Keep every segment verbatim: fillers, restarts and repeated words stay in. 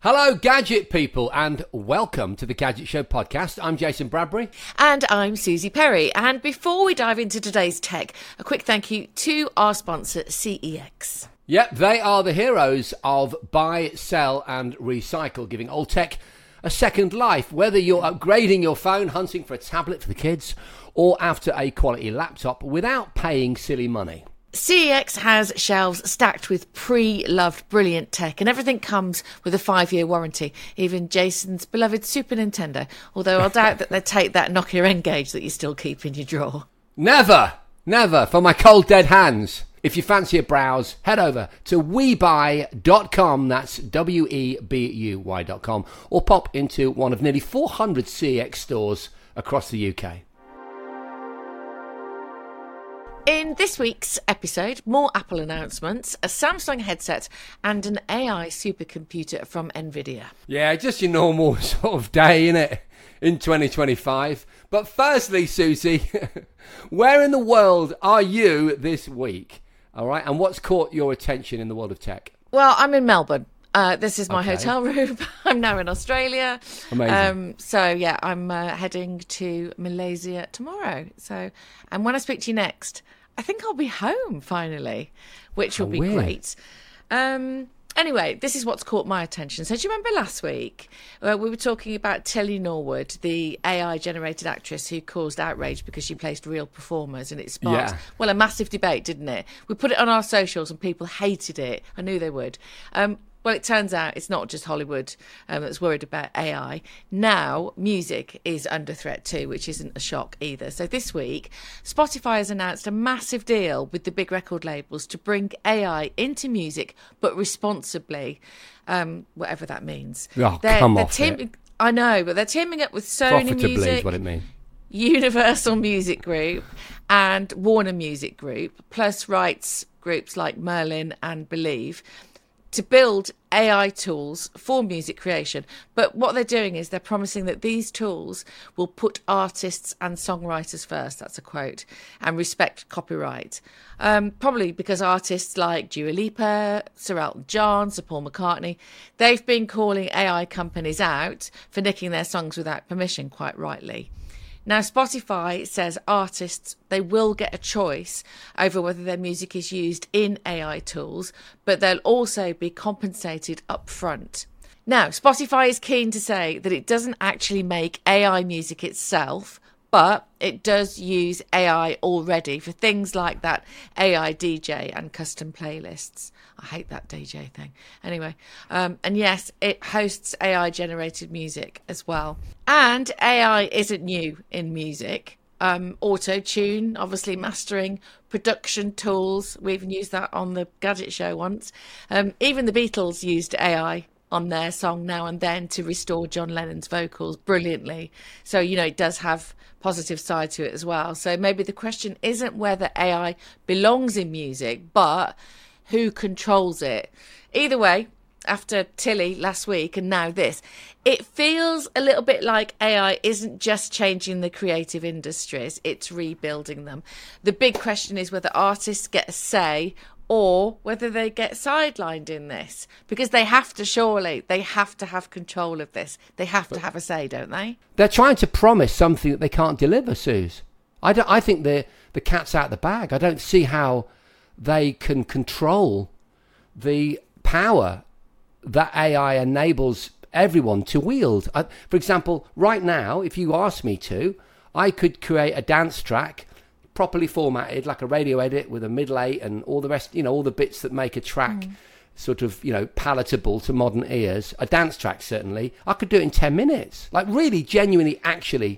Hello, Gadget people, and welcome to the Gadget Show podcast. I'm Jason Bradbury. And I'm Susie Perry. And before we dive into today's tech, a quick thank you to our sponsor, C E X. Yep, they are the heroes of buy, sell, and recycle, giving old tech a second life. Whether you're upgrading your phone, hunting for a tablet for the kids, or after a quality laptop without paying silly money. C E X has shelves stacked with pre-loved brilliant tech, and everything comes with a five-year warranty, even Jason's beloved Super Nintendo, although I doubt that they'd take that Nokia N-Gage that you still keep in your drawer. Never, never, for my cold dead hands. If you fancy a browse, head over to we buy dot com, that's W E B U Y dot com, or pop into one of nearly four hundred C E X stores across the U K. In this week's episode, more Apple announcements, a Samsung headset, and an A I supercomputer from NVIDIA. Yeah, just your normal sort of day, innit, in twenty twenty-five. But firstly, Susie, where in the world are you this week? All right, and what's caught your attention in the world of tech? Well, I'm in Melbourne. Uh, this is my Okay. hotel room. I'm now in Australia. Amazing. Um, so, yeah, I'm uh, heading to Malaysia tomorrow. So, and when I speak to you next, I think I'll be home finally, which will How be weird. great. Um, anyway, this is what's caught my attention. So do you remember last week uh, we were talking about Tilly Norwood, the A I-generated actress who caused outrage because she placed real performers, and it sparked, Yeah. well, a massive debate, didn't it? We put it on our socials and people hated it. I knew they would. Um, Well, it turns out it's not just Hollywood um, that's worried about A I. Now, music is under threat too, which isn't a shock either. So this week, Spotify has announced a massive deal with the big record labels to bring A I into music, but responsibly, um, whatever that means. Oh, come off team- it. I know, but they're teaming up with Sony Profitably Music, is what it means. Universal Music Group, and Warner Music Group, plus rights groups like Merlin and Believe, to build A I tools for music creation. But what they're doing is they're promising that these tools will put artists and songwriters first, that's a quote, and respect copyright. Um, probably because artists like Dua Lipa, Sir Elton John, Sir Paul McCartney, they've been calling A I companies out for nicking their songs without permission, quite rightly. Now, Spotify says artists, they will get a choice over whether their music is used in A I tools, but they'll also be compensated up front. Now, Spotify is keen to say that it doesn't actually make A I music itself, but it does use A I already for things like that A I D J and custom playlists. I hate that D J thing. Anyway, um, and yes, it hosts A I-generated music as well. And A I isn't new in music. Um, auto-tune, obviously mastering, production tools. We even used that on the Gadget Show once. Um, even the Beatles used A I on their song Now and Then to restore John Lennon's vocals brilliantly. So, you know, it does have positive side to it as well. So maybe the question isn't whether A I belongs in music, but who controls it. Either way, after Tilly last week and now this, it feels a little bit like A I isn't just changing the creative industries, it's rebuilding them. The big question is whether artists get a say or whether they get sidelined in this, because they have to, surely, they have to have control of this. They have to have a say, don't they? They're trying to promise something that they can't deliver, Suze. I, don't, I think the the cat's out of the bag. I don't see how they can control the power that A I enables everyone to wield. I, for example, right now, if you ask me to, I could create a dance track properly formatted like a radio edit with a middle eight and all the rest, you know, all the bits that make a track mm. sort of, you know, palatable to modern ears. A dance track, certainly. I could do it in ten minutes. Like really, genuinely, actually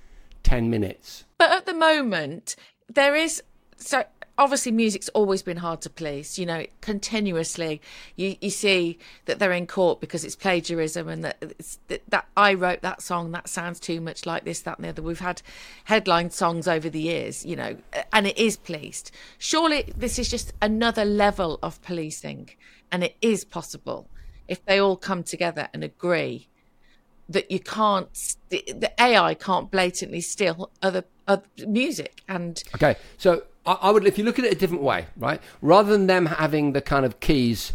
ten minutes. But at the moment, there is... so. Obviously, music's always been hard to please. You know, continuously you, you see that they're in court because it's plagiarism and that, it's, that that I wrote that song, that sounds too much like this, that and the other. We've had headline songs over the years, you know, and it is policed. Surely this is just another level of policing, and it is possible if they all come together and agree that you can't, the, the A I can't blatantly steal other, other music. And okay, so I would, if you look at it a different way, right? Rather than them having the kind of keys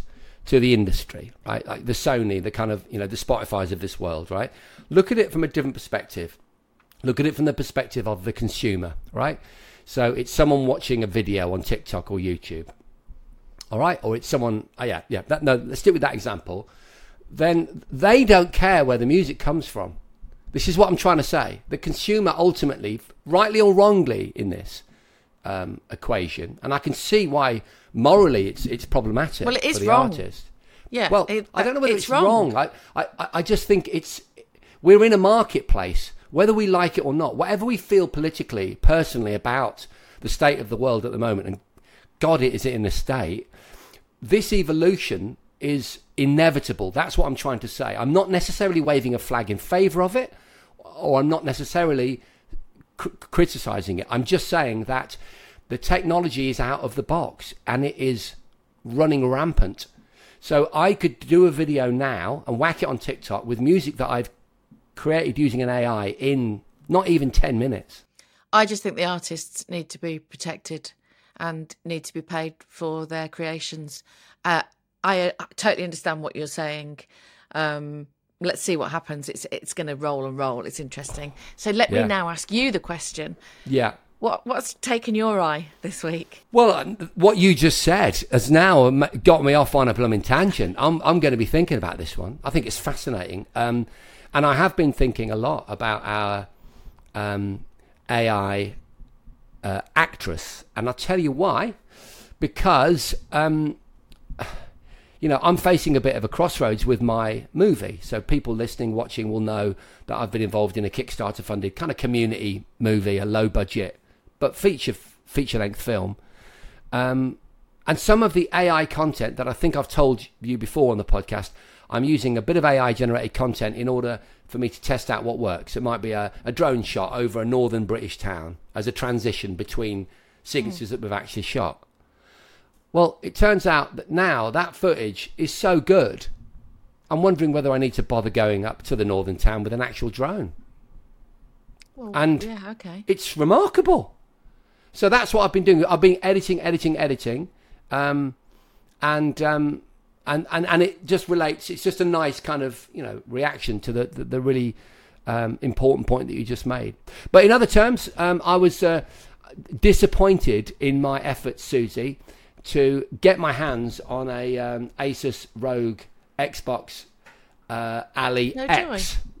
to the industry, right? Like the Sony, the kind of, you know, the Spotifys of this world, right? Look at it from a different perspective. Look at it from the perspective of the consumer, right? So it's someone watching a video on TikTok or YouTube, all right? Or it's someone, oh yeah, yeah, that, no, let's stick with that example. Then they don't care where the music comes from. This is what I'm trying to say. The consumer ultimately, rightly or wrongly in this um, equation, and I can see why morally it's it's problematic well, it is for the wrong. artist. Yeah. Well, it, I don't know whether it's, it's, wrong. wrong. I, I, I just think it's, we're in a marketplace, whether we like it or not, whatever we feel politically, personally about the state of the world at the moment, and God, it is it in a state, this evolution is inevitable. That's what I'm trying to say. I'm not necessarily waving a flag in favour of it, or I'm not necessarily cr- criticising it. I'm just saying that the technology is out of the box and it is running rampant. So I could do a video now and whack it on TikTok with music that I've created using an A I in not even ten minutes. I just think the artists need to be protected and need to be paid for their creations. Uh, I uh, totally understand what you're saying. Um, let's see what happens. It's it's going to roll and roll. It's interesting. So let Yeah. me now ask you the question. Yeah. What what's taken your eye this week? Well, uh, what you just said has now got me off on a blooming tangent. I'm I'm going to be thinking about this one. I think it's fascinating. Um, and I have been thinking a lot about our um, A I uh, actress. And I'll tell you why. Because... Um, You know, I'm facing a bit of a crossroads with my movie. So people listening, watching will know that I've been involved in a Kickstarter-funded kind of community movie, a low-budget, but feature feature-length film. Um, and some of the A I content that I think I've told you before on the podcast, I'm using a bit of A I-generated content in order for me to test out what works. It might be a, a drone shot over a northern British town as a transition between sequences mm. that we've actually shot. Well, it turns out that now that footage is so good, I'm wondering whether I need to bother going up to the northern town with an actual drone. Well, and yeah, okay. It's remarkable. So that's what I've been doing. I've been editing, editing, editing, um, and um, and and and it just relates. It's just a nice kind of, you know, reaction to the the, the really um, important point that you just made. But in other terms, um, I was uh, disappointed in my efforts, Susie, to get my hands on a um, Asus ROG Xbox uh, Ally no X. Joy.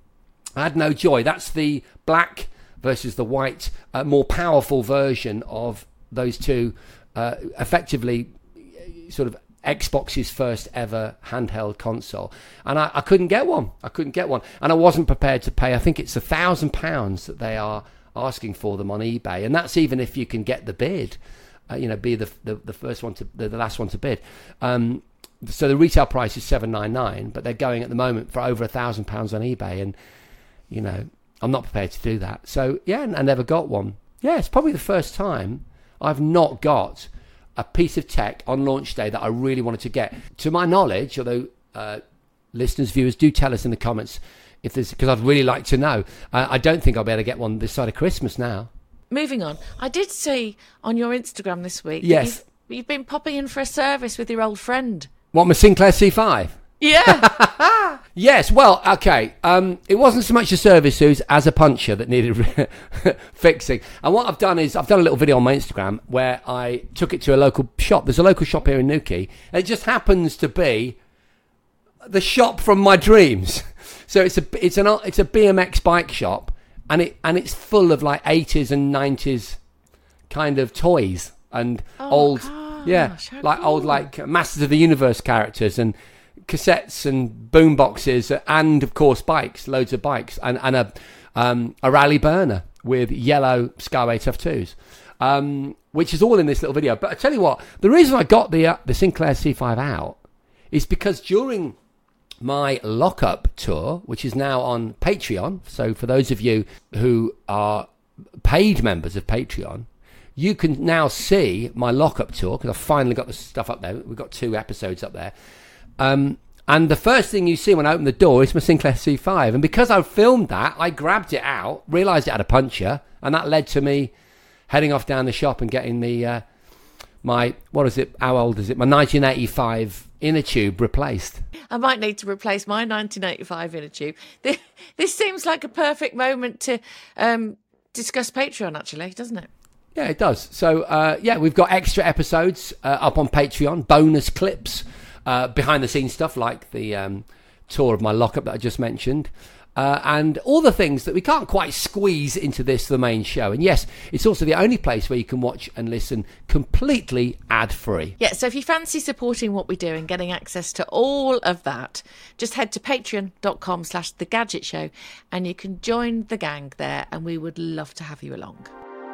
I had no joy. That's the black versus the white, uh, more powerful version of those two, uh, effectively sort of Xbox's first ever handheld console. And I, I couldn't get one. I couldn't get one. And I wasn't prepared to pay, I think it's a thousand pounds that they are asking for them on eBay. And that's even if you can get the bid. Uh, you know, be the, the the first one to the, the last one to bid. Um, so the retail price is seven ninety-nine, but they're going at the moment for over a thousand pounds on eBay, and you know, I'm not prepared to do that. So yeah, I never got one. Yeah, it's probably the first time I've not got a piece of tech on launch day that I really wanted to get. To my knowledge, although uh, listeners, viewers, do tell us in the comments if there's, because I'd really like to know. Uh, I don't think I'll be able to get one this side of Christmas now. Moving on, I did see on your Instagram this week that Yes. you've, you've been popping in for a service with your old friend. What, my Sinclair C five? Yeah. Yes, well, okay. Um, it wasn't so much a service, Suze, as a puncher that needed fixing. And what I've done is I've done a little video on my Instagram where I took it to a local shop. There's a local shop here in Newquay. And it just happens to be the shop from my dreams. So it's a it's an it's a B M X bike shop. And it and it's full of like eighties and nineties kind of toys and Oh, old, gosh, yeah, how like old cool. like Masters of the Universe characters and cassettes and boom boxes and of course bikes, loads of bikes and and a um, a rally burner with yellow Skyway Tough twos, um, which is all in this little video. But I tell you what, the reason I got the uh, the Sinclair C five out is because during my lockup tour, which is now on Patreon. So for those of you who are paid members of Patreon, you can now see my lockup tour because I've finally got the stuff up there. We've got two episodes up there. Um, and the first thing you see when I open the door is my Sinclair C five. And because I filmed that, I grabbed it out, realised it had a puncture, and that led to me heading off down the shop and getting the uh, my, what is it, how old is it? My nineteen eighty-five inner tube replaced. I might need to replace my nineteen eighty-five inner tube. This, this seems like a perfect moment to um, discuss Patreon, actually, doesn't it? Yeah, it does. So, uh, yeah, we've got extra episodes uh, up on Patreon, bonus clips, uh, behind-the-scenes stuff like the um, tour of my lockup that I just mentioned. Uh, and all the things that we can't quite squeeze into this, the main show. And yes, it's also the only place where you can watch and listen completely ad-free. Yeah, so if you fancy supporting what we do and getting access to all of that, just head to patreon.com slash The Gadget Show and you can join the gang there, and we would love to have you along.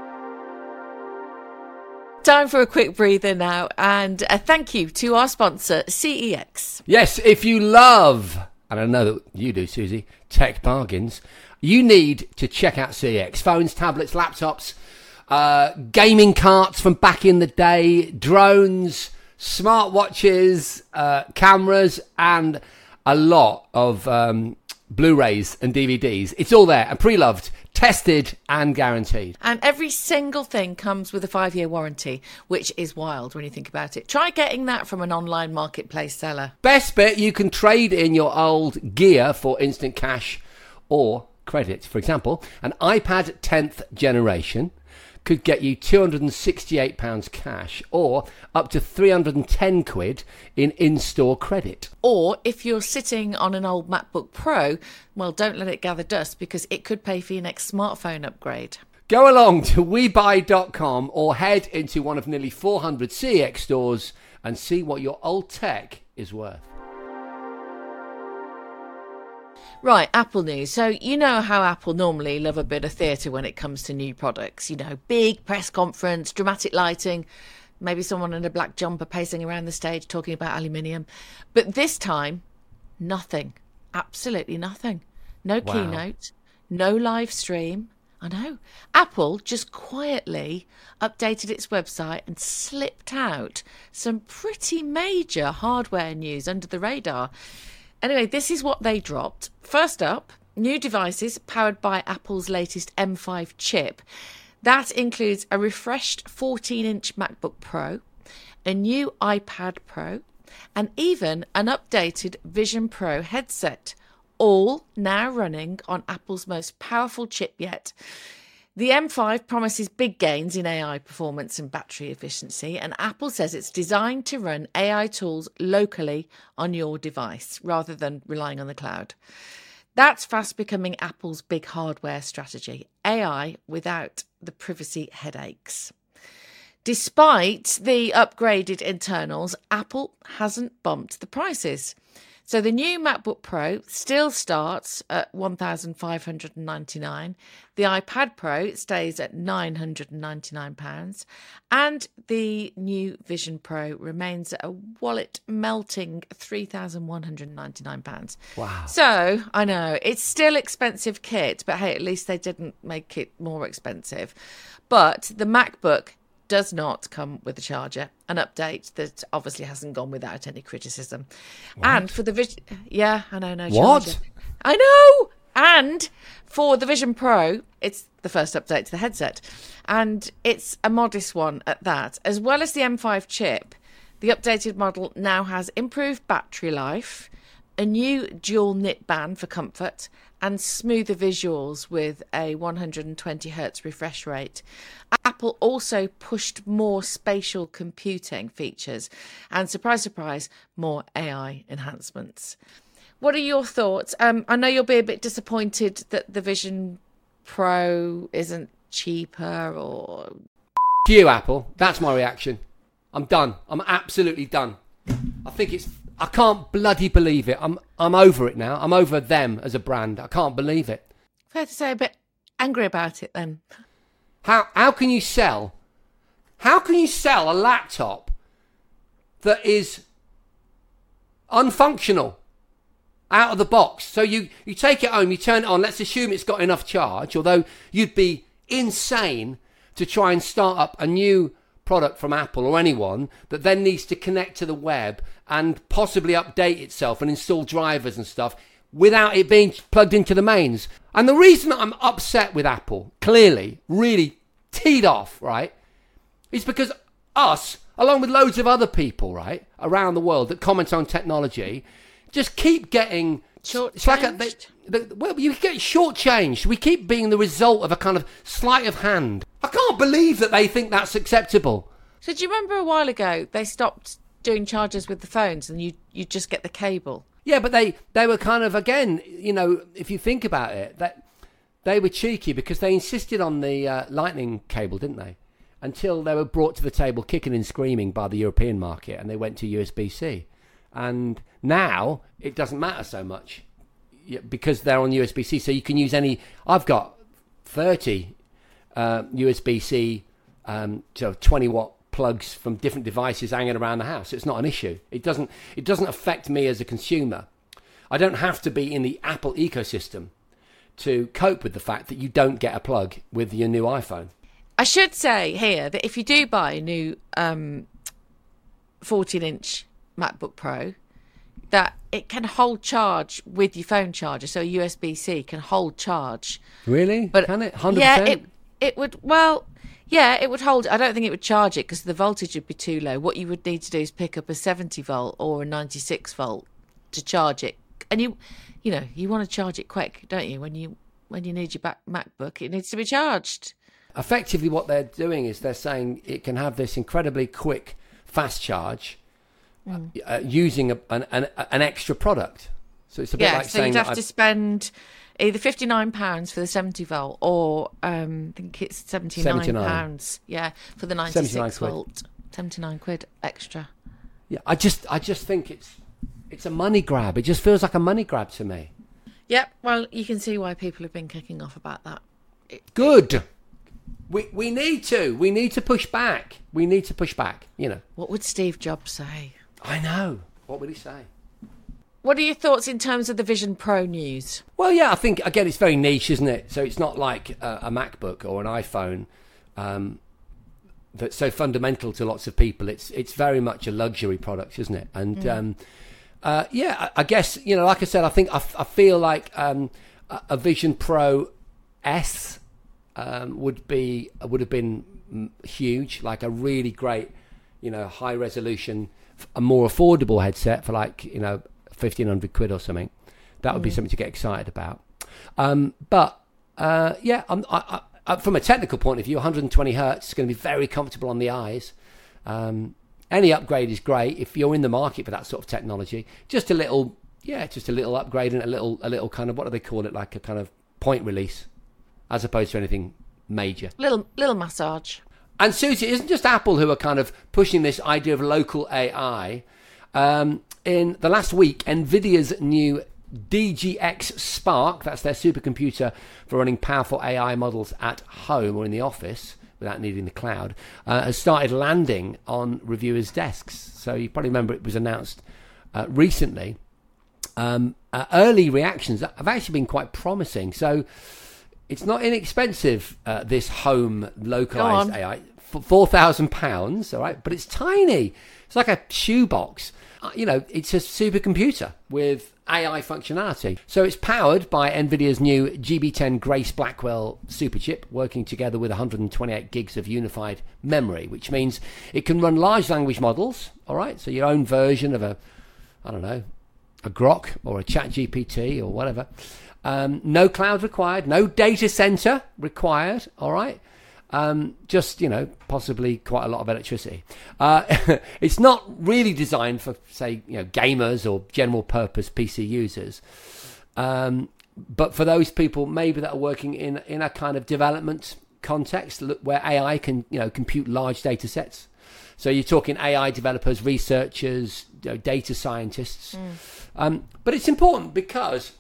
Time for a quick breather now, and a thank you to our sponsor, C E X. Yes, if you love... and I know that you do, Susie, tech bargains, you need to check out C E X. Phones, tablets, laptops, uh, gaming carts from back in the day, drones, smartwatches, uh, cameras, and a lot of um, Blu-rays and D V Ds. It's all there and pre-loved, tested and guaranteed. And every single thing comes with a five-year warranty, which is wild when you think about it. Try getting that from an online marketplace seller. Best bit, you can trade in your old gear for instant cash or credit. For example, an iPad tenth generation could get you two hundred sixty-eight pounds cash or up to three hundred ten quid in in-store credit. Or if you're sitting on an old MacBook Pro, well, don't let it gather dust because it could pay for your next smartphone upgrade. Go along to we buy dot com or head into one of nearly four hundred C E X stores and see what your old tech is worth. Right, Apple news. So you know how Apple normally love a bit of theatre when it comes to new products. You know, big press conference, dramatic lighting, maybe someone in a black jumper pacing around the stage talking about aluminium. But this time, nothing. Absolutely nothing. No Wow. keynote, no live stream. I know. Apple just quietly updated its website and slipped out some pretty major hardware news under the radar. Anyway, this is what they dropped. First up, new devices powered by Apple's latest M five chip. That includes a refreshed fourteen-inch MacBook Pro, a new iPad Pro, and even an updated Vision Pro headset, all now running on Apple's most powerful chip yet. The M five promises big gains in A I performance and battery efficiency, and Apple says it's designed to run A I tools locally on your device rather than relying on the cloud. That's fast becoming Apple's big hardware strategy, A I without the privacy headaches. Despite the upgraded internals, Apple hasn't bumped the prices. So the new MacBook Pro still starts at one thousand five hundred ninety-nine pounds, the iPad Pro stays at nine hundred ninety-nine pounds, and the new Vision Pro remains at a wallet-melting three thousand one hundred ninety-nine pounds. Wow. So, I know, it's still expensive kit, but hey, at least they didn't make it more expensive. But the MacBook does not come with a charger, an update that obviously hasn't gone without any criticism. What? And for the Vision... Yeah, I know, no What? charger. I know! And for the Vision Pro, it's the first update to the headset. And it's a modest one at that. As well as the M five chip, the updated model now has improved battery life, a new dual knit band for comfort, and smoother visuals with a one hundred twenty hertz refresh rate. Apple also pushed more spatial computing features and, surprise, surprise, more A I enhancements. What are your thoughts? Um, I know you'll be a bit disappointed that the Vision Pro isn't cheaper or... You, Apple. That's my reaction. I'm done. I'm absolutely done. I think it's... I can't bloody believe it. I'm I'm over it now. I'm over them as a brand. I can't believe it. Fair to say, a bit angry about it then. How how can you sell? How can you sell a laptop that is unfunctional out of the box? So you, you take it home, you turn it on. Let's assume it's got enough charge, although you'd be insane to try and start up a new product from Apple or anyone that then needs to connect to the web and possibly update itself and install drivers and stuff without it being plugged into the mains. And the reason that I'm upset with Apple, clearly, really teed off, right, is because us, along with loads of other people, right, around the world that comment on technology, just keep getting... Short-changed? It's like a, they, they, well, you get shortchanged. We keep being the result of a kind of sleight of hand. I can't believe that they think that's acceptable. So do you remember a while ago they stopped doing chargers with the phones and you you just get the cable? Yeah, but they, they were kind of, again, you know, if you think about it, that they were cheeky because they insisted on the uh, lightning cable, didn't they? Until they were brought to the table kicking and screaming by the European market and they went to U S B C. And now it doesn't matter so much because they're on U S B C. So you can use any... I've got thirty uh, U S B C um, so twenty watt plugs from different devices hanging around the house. It's not an issue. It doesn't, it doesn't affect me as a consumer. I don't have to be in the Apple ecosystem to cope with the fact that you don't get a plug with your new iPhone. I should say here that if you do buy a new um, fourteen inch MacBook Pro, that it can hold charge with your phone charger. So U S B C can hold charge. Really? But can it? one hundred percent? Yeah, it, it would, well, yeah, it would hold. I don't think it would charge it because the voltage would be too low. What you would need to do is pick up a seventy volt or a ninety-six volt to charge it. And you, you know, you want to charge it quick, don't you? When you when you need your back MacBook, it needs to be charged. Effectively, what they're doing is they're saying it can have this incredibly quick, fast charge mm. uh, using a, an, an an extra product. So it's a bit yeah, like so saying you'd have that to I've... spend either fifty-nine pounds for the seventy volt or um, I think it's seventy-nine pounds. Yeah, for the ninety-six volt. seventy-nine quid extra. Yeah, I just I just think it's it's a money grab. It just feels like a money grab to me. Yep, well, you can see why people have been kicking off about that. It, Good. It, we we need to. We need to push back. We need to push back, you know. What would Steve Jobs say? I know. What would he say? What are your thoughts in terms of the Vision Pro news? Well, yeah, I think, again, it's very niche, isn't it? So it's not like a, a MacBook or an iPhone um, that's so fundamental to lots of people. It's it's very much a luxury product, isn't it? And, mm. um, uh, yeah, I, I guess, you know, like I said, I think I, f- I feel like um, a, a Vision Pro S um, would be would have been huge, like a really great, you know, high-resolution, a more affordable headset for like, you know, fifteen hundred quid or something. That would mm. be something to get excited about. Um, but uh, yeah, I'm, I, I, from a technical point of view, one hundred twenty hertz is going to be very comfortable on the eyes. Um, any upgrade is great if you're in the market for that sort of technology. Just a little, yeah, just a little upgrade and a little, a little kind of, what do they call it, like a kind of point release, as opposed to anything major. Little, little massage. And Susie, it isn't just Apple who are kind of pushing this idea of local A I. Um, in the last week, NVIDIA's new D G X Spark, that's their supercomputer for running powerful A I models at home or in the office without needing the cloud, uh, has started landing on reviewers' desks. So you probably remember it was announced uh, recently. Um, uh, early reactions have actually been quite promising. So it's not inexpensive, uh, this home localized A I. four thousand pounds, all right? But it's tiny. It's like a shoebox. Uh, you know, it's a supercomputer with A I functionality. So it's powered by NVIDIA's new G B ten Grace Blackwell superchip, working together with one hundred twenty-eight gigs of unified memory, which means it can run large language models, all right? So your own version of a, I don't know, a Grok or a ChatGPT or whatever. Um, no cloud required, no data center required, all right? Um, just, you know, possibly quite a lot of electricity. Uh, it's not really designed for, say, you know, gamers or general purpose P C users. Um, but for those people maybe that are working in, in a kind of development context where A I can, you know, compute large data sets. So you're talking A I developers, researchers, you know, data scientists. Mm. Um, but it's important because...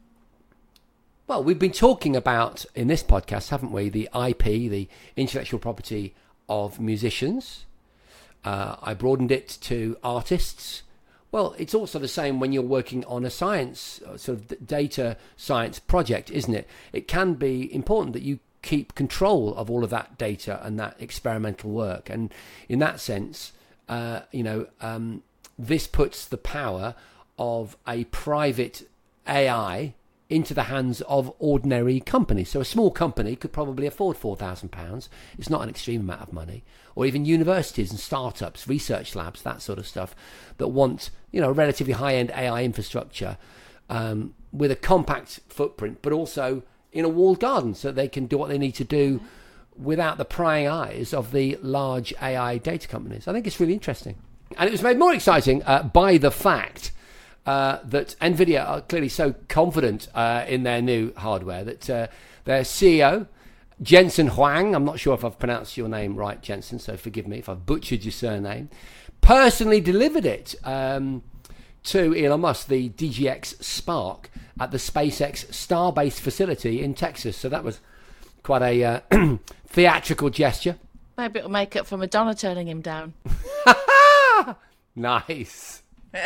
Well, we've been talking about, in this podcast, haven't we, the I P, the intellectual property of musicians. Uh, I broadened it to artists. Well, it's also the same when you're working on a science, sort of data science project, isn't it? It can be important that you keep control of all of that data and that experimental work. And in that sense, uh, you know, um, this puts the power of a private A I into the hands of ordinary companies. So a small company could probably afford four thousand pounds. It's not an extreme amount of money. Or even universities and startups, research labs, that sort of stuff, that want, you know, relatively high-end A I infrastructure um, with a compact footprint, but also in a walled garden so they can do what they need to do without the prying eyes of the large A I data companies. I think it's really interesting. And it was made more exciting uh, by the fact uh, that NVIDIA are clearly so confident uh, in their new hardware that uh, their C E O, Jensen Huang, I'm not sure if I've pronounced your name right, Jensen, so forgive me if I've butchered your surname, personally delivered it um, to Elon Musk, the D G X Spark, at the SpaceX Starbase facility in Texas. So that was quite a uh, theatrical gesture. Maybe it'll make up for Madonna turning him down. Nice.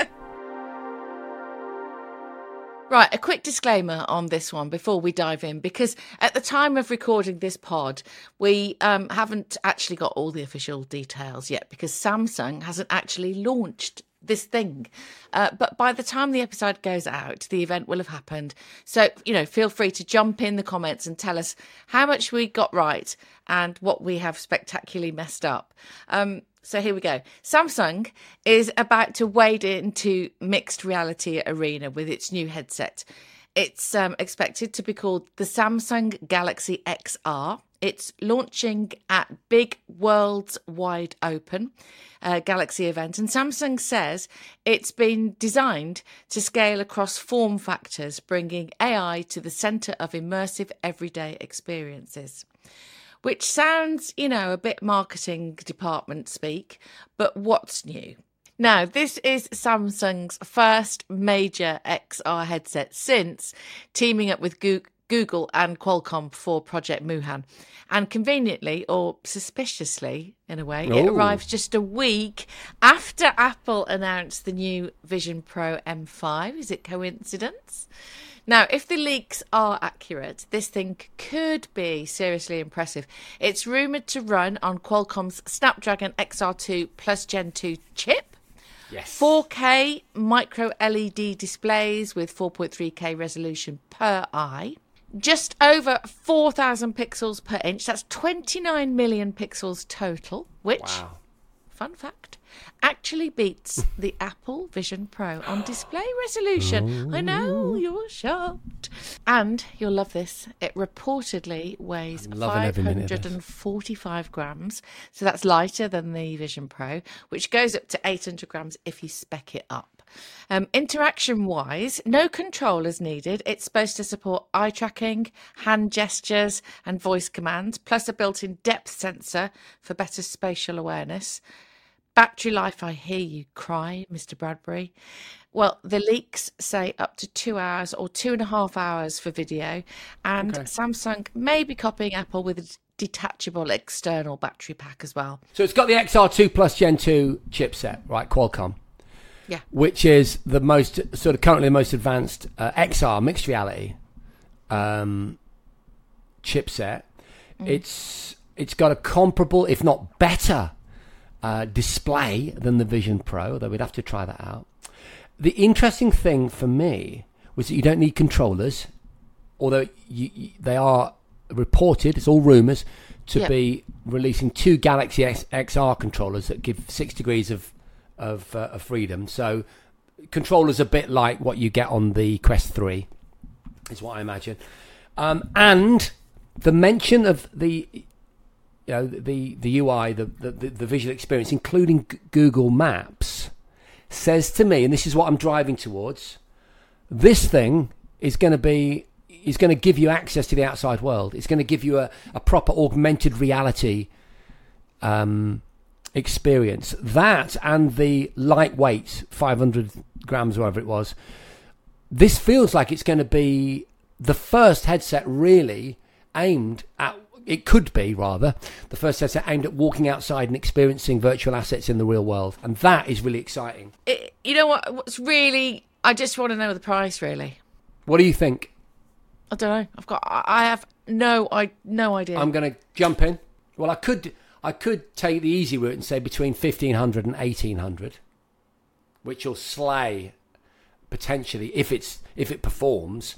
Right, a quick disclaimer on this one before we dive in, because at the time of recording this pod, we um, haven't actually got all the official details yet because Samsung hasn't actually launched this thing. Uh, but by the time the episode goes out, the event will have happened. So, you know, feel free to jump in the comments and tell us how much we got right and what we have spectacularly messed up. Um, So here we go. Samsung is about to wade into mixed reality arena with its new headset. It's um, expected to be called the Samsung Galaxy X R. It's launching at Big Worlds Wide Open uh, Galaxy event. And Samsung says it's been designed to scale across form factors, bringing A I to the centre of immersive everyday experiences. Which sounds, you know, a bit marketing department speak, but what's new? Now, this is Samsung's first major X R headset since teaming up with Google and Qualcomm for Project Muhan. And conveniently, or suspiciously in a way, Ooh. It arrives just a week after Apple announced the new Vision Pro M five. Is it coincidence? Now, if the leaks are accurate, this thing could be seriously impressive. It's rumoured to run on Qualcomm's Snapdragon X R two Plus Gen two chip. Yes. four K micro L E D displays with four point three K resolution per eye. Just over four thousand pixels per inch. That's twenty-nine million pixels total, which, wow. fun fact, actually beats the Apple Vision Pro on display resolution. I know, you're shocked. And you'll love this. It reportedly weighs five hundred forty-five grams. So that's lighter than the Vision Pro, which goes up to eight hundred grams if you spec it up. Um, interaction-wise, no controllers needed. It's supposed to support eye tracking, hand gestures and voice commands, plus a built-in depth sensor for better spatial awareness. Battery life, I hear you cry, Mister Bradbury. Well, the leaks say up to two hours or two and a half hours for video. And okay. Samsung may be copying Apple with a detachable external battery pack as well. So it's got the X R two Plus Gen two chipset, right, Qualcomm. Yeah. Which is the most, sort of currently the most advanced uh, X R, mixed reality um, chipset. Mm. It's It's got a comparable, if not better, Uh, display than the Vision Pro, although we'd have to try that out. The interesting thing for me was that you don't need controllers, although you, you, they are reported, it's all rumours, to yep. be releasing two Galaxy X, XR controllers that give six degrees of of, uh, of freedom. So controllers a bit like what you get on the Quest three, is what I imagine. Um, and the mention of the You know, the, the U I, the, the, the visual experience, including G- Google Maps, says to me, and this is what I'm driving towards, this thing is going to be, is going to give you access to the outside world. It's going to give you a, a proper augmented reality um, experience. That and the lightweight, five hundred grams, whatever it was, this feels like it's going to be the first headset really aimed at, it could be, rather, the first headset aimed at walking outside and experiencing virtual assets in the real world. And that is really exciting. It, you know what? What's really... I just want to know the price, really. What do you think? I don't know. I've got... I have no, I, no idea. I'm going to jump in. Well, I could I could take the easy route and say between fifteen hundred and eighteen hundred, which will slay, potentially, if it's if it performs,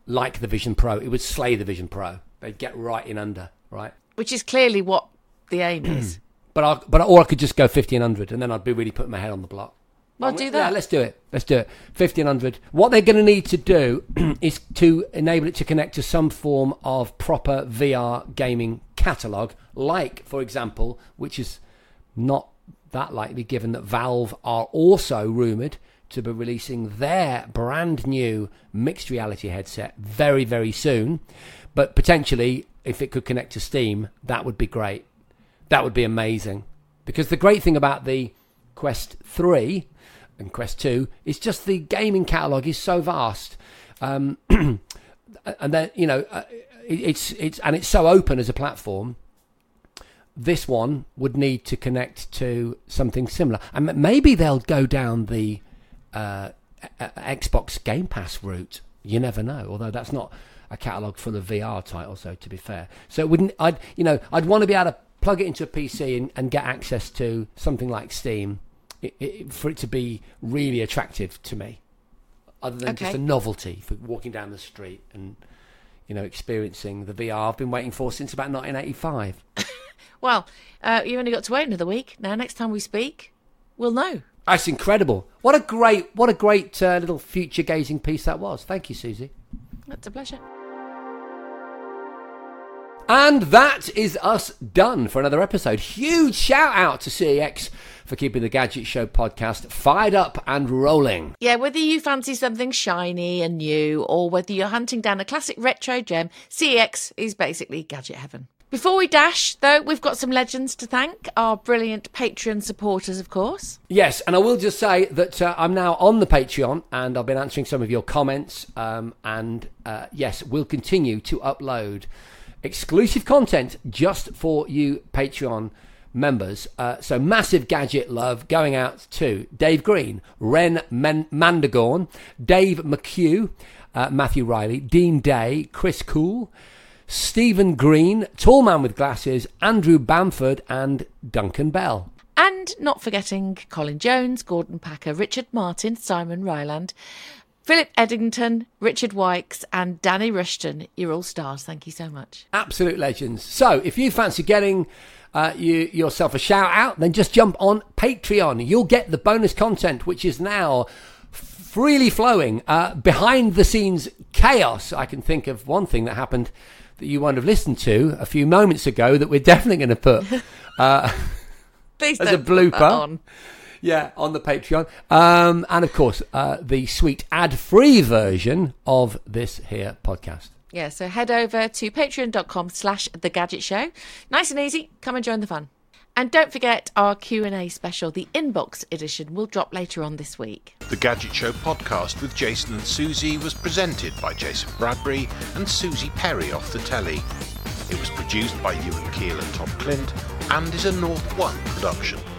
like the Vision Pro. It would slay the Vision Pro. They'd get right in under, right? Which is clearly what the aim is. But I, but or I could just go fifteen hundred, and then I'd be really putting my head on the block. Well, Um, do Yeah, that. let's do it. Let's do it. fifteen hundred. What they're going to need to do is to enable it to connect to some form of proper V R gaming catalogue, like, for example, which is not that likely given that Valve are also rumoured to be releasing their brand new mixed reality headset very, very soon. But potentially, if it could connect to Steam, that would be great. That would be amazing. Because the great thing about the Quest three and Quest two is just the gaming catalogue is so vast. Um, and then, you know, uh, it, it's it's and it's so open as a platform. This one would need to connect to something similar. And maybe they'll go down the uh, Xbox Game Pass route. You never know. Although that's not a catalogue full of V R titles, though, to be fair. So it wouldn't. I'd you know I'd want to be able to plug it into a P C and, and get access to something like Steam it, it, for it to be really attractive to me, other than Okay. just a novelty for walking down the street and, you know, experiencing the V R I've been waiting for since about nineteen eighty-five. Well, uh, you only got to wait another week. Now, next time we speak, we'll know. That's incredible. What a great, what a great uh, little future-gazing piece that was. Thank you, Susie. That's a pleasure. And that is us done for another episode. Huge shout out to C E X for keeping the Gadget Show podcast fired up and rolling. Yeah, whether you fancy something shiny and new or whether you're hunting down a classic retro gem, C E X is basically gadget heaven. Before we dash, though, we've got some legends to thank. Our brilliant Patreon supporters, of course. Yes, and I will just say that uh, I'm now on the Patreon and I've been answering some of your comments. Um, and uh, yes, we'll continue to upload exclusive content just for you Patreon members. Uh, so massive gadget love going out to Dave Green, Ren Men- Mandagorn, Dave McHugh, uh, Matthew Riley, Dean Day, Chris Cool, Stephen Green, Tall Man with Glasses, Andrew Bamford and Duncan Bell. And not forgetting Colin Jones, Gordon Packer, Richard Martin, Simon Ryland, Philip Eddington, Richard Wykes and Danny Rushton. You're all stars. Thank you so much. Absolute legends. So if you fancy getting uh, you, yourself a shout out, then just jump on Patreon. You'll get the bonus content, which is now freely flowing. Uh, behind the scenes chaos. I can think of one thing that happened that you won't have listened to a few moments ago that we're definitely going to put uh, Please as a don't put that blooper. on. Yeah, on the Patreon. Um, and of course, uh, the sweet ad-free version of this here podcast. Yeah, so head over to patreon.com slash The Gadget Show. Nice and easy. Come and join the fun. And don't forget our Q and A special, the Inbox edition, will drop later on this week. The Gadget Show podcast with Jason and Susie was presented by Jason Bradbury and Susie Perry off the telly. It was produced by Ewan Keel and Tom Clint and is a North One production.